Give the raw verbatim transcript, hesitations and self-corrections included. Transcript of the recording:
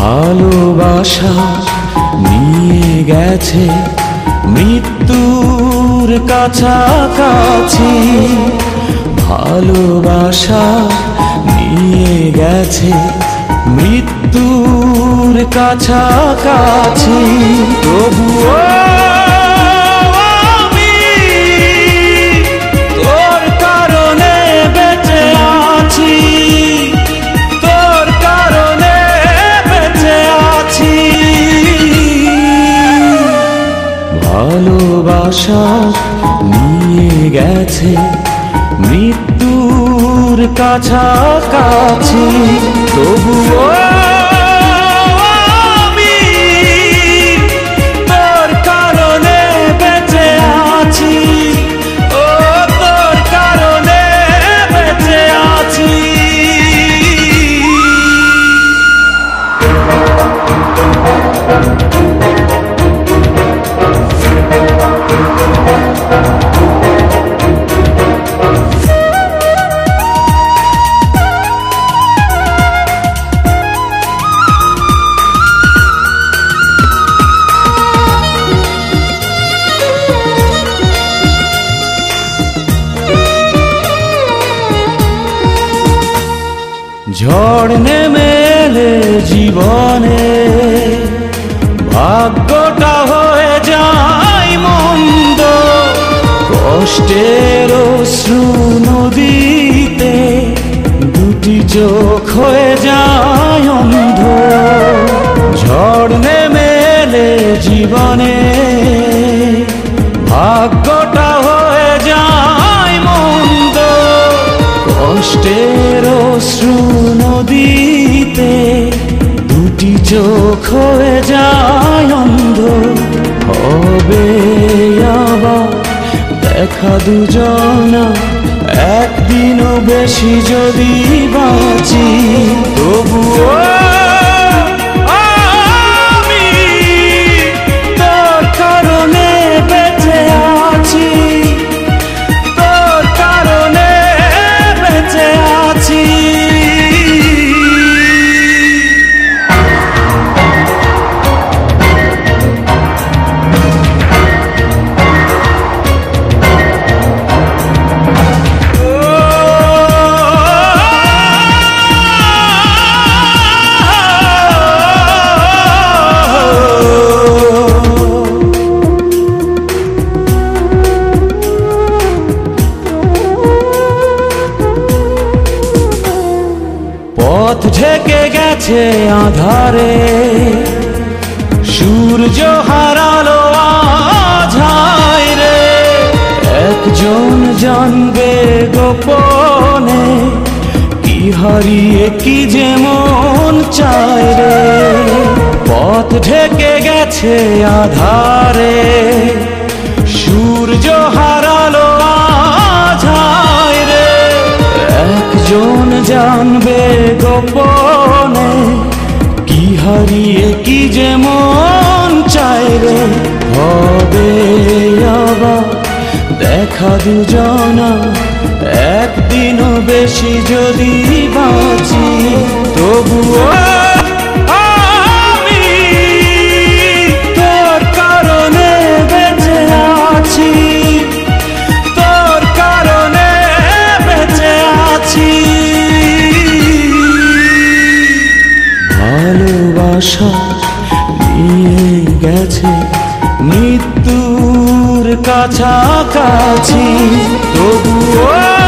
ভালোবাসা নিয়ে গেছে মৃত্যুর কাছাকাছি, ভালোবাসা নিয়ে গেছে মৃত্যুর কাছাকাছি। তবুও আমি তোর কারণে বেঁচে আছি, তোর কারণে বেঁচে আছি। ভালোবাসা নিয়ে গেছে মৃত্যুর কাছাকাছি, তবুও আমি তোর কারণে বেঁচে আছি, ও তোর কারণে বেঁচে আছি। ঝড় নেমে এলে জীবনে ভাগ্যটা হয়ে যায় মন্দ, কষ্টের অশ্রু নদীতে দুটি চোখ হয়ে যায় অন্ধ। ঝড় নেমে এলে জীবনে ভাগ্যটা হয়ে যায় মন্দ, কষ্টের অশ্রু নদীতে দুটি চোখ হয়ে যায় অন্ধ। হবে আবার দেখা দুজনা একদিনও বেশি যদি বাঁচি, তবুও আমি তোর কারণে বেঁচে আছি, তোর কারণে বেঁচে আছি। পথ ঢেকে গেছে আধারে, সূর্য হারালো আজ হায় রে। একজন জানবে গোপনে কি হারিয়ে কি যেমন চায় রে। পথ ঢেকে গেছে আধারে, সূর্য হারালো আজ হায় রে। একজন জানবে গোপনে কি হারিয়ে কি যেমন চায় রে। হবে আবার দেখা দুজনা একদিনও বেশি যদি বাঁচি, তবুও আমি তোর কারণে বেঁচে আছি, তোর কারণে বেঁচে আছি। ভালোবাসা নিয়ে গেছে মৃত্যুর কাছাকাছি, তবুও